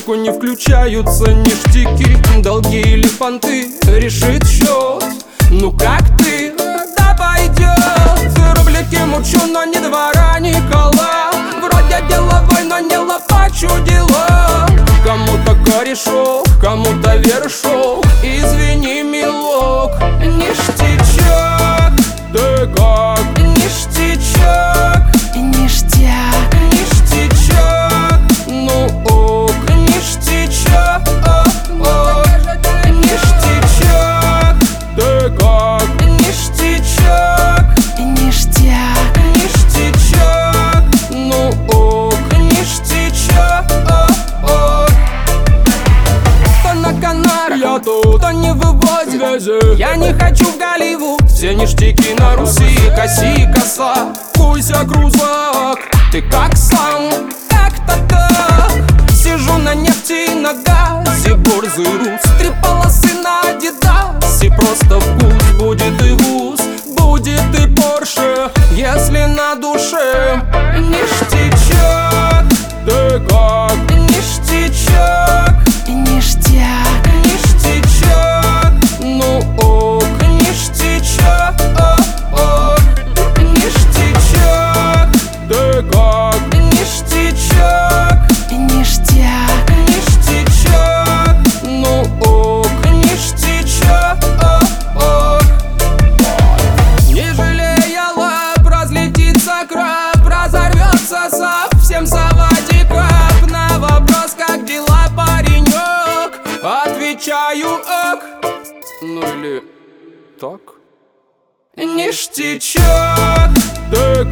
Музыку не включаются ништяки, долги или понты, решит счет. Ну как ты? Да пойдет. Рубляки мучу, но ни двора, ни кола. Вроде деловой, но не лопачу дела. Кому-то корешок, кому-то вершок. Извини, милок, ништячок. Ты как? Ништячок. Ништяк. Ништячок. Ну ок, ништячок. Ништячок. Ты как? Ништячок. Ништяк. Ништячок. Ну ок, ништячок. То на Канарах, я тут, то не вывозит. Я не хочу в Голливуд. Все ништяки на Руси, коси, коса, куйся, крузак. Ты как сам, как-то так. Сижу на нефти, на газе, борзый рус. 3 полосы на Адидасе, просто вкус. Будет и вуз, будет и Порше, если на душе. Ништячок. Ты как? Ништячок. Ништяк. Ништячок. Ну ок, ништячок. Ништячок. Ты как? Ништячок. Ништяк. Ништячок. Ну ок, ништячок. Не жалея лап, разлетится краб, разорвется совсем саватикап. На вопрос, как дела, паренек, отвечаю ок. Ну или так. Ништячок. Ты